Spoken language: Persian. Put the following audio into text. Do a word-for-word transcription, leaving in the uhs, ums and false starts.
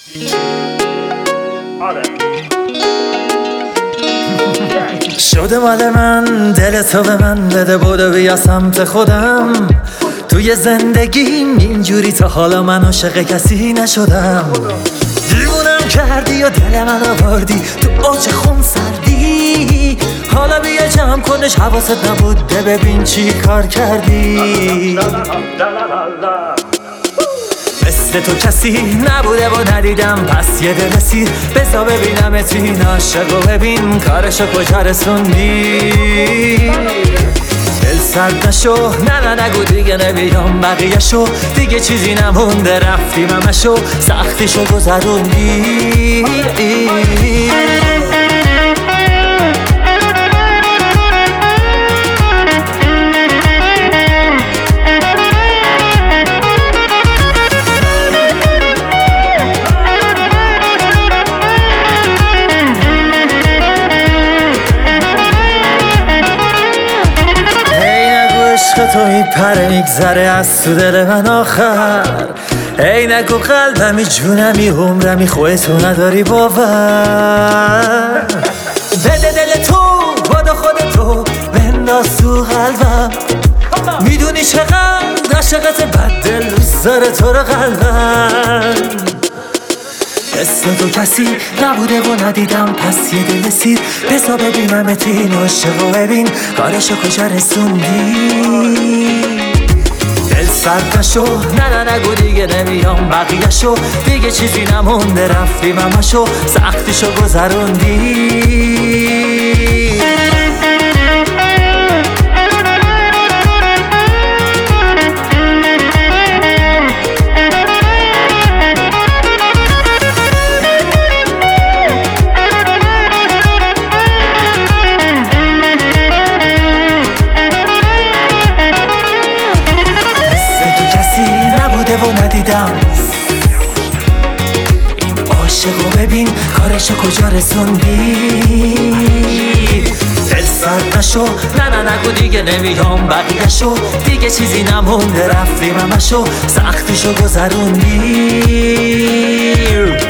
شده مال من، دل تو به من بده، بودو بیا سمت خودم. توی زندگیم اینجوری تا حالا من عاشق کسی نشدم. دیوونم کردی و دل من آوردی تو اوج خون سردی. حالا بیا جمع کنش، حواست نبوده ببین چی کار کردی. مثل تو کسی نبوده و ندیدم، پس یه دل رسید بزا ببینم اتین عاشق و ببین کارشو کجا رسوندی. دل سرد نشو، نه نه نگو دیگه نمیام بقیه شو، دیگه چیزی نمونده رفتیم همشو سختیشو گذروندی. تو میپره میگذره از تو دل من آخر. ای نگو قلبمی جونمی عمرمی خودتو نداری باور. بده دل تو بادو خودتو بنداز تو قلبم. میدونی چقدر عاشقت بد دل دوست داره تو رو قلبم. مثل تو کسی نبوده و ندیدم، پس یه دل سیر بزا ببینم اتین عاشق و ببین کارشو کجا رسوندی. دل سرد نشو، نه نه نگو دیگه نمیام بقیه شو، دیگه چیزی نمونده رفتیم همشو سختیشو گذروندی. و ندیدم این عاشق و ببین کارشو کجا رسوندی. دل سرد نشو، نه نه نگو دیگه نمیام بقیه شو، دیگه چیزی نمونده رفتیم همشو سختیشو گذروندی.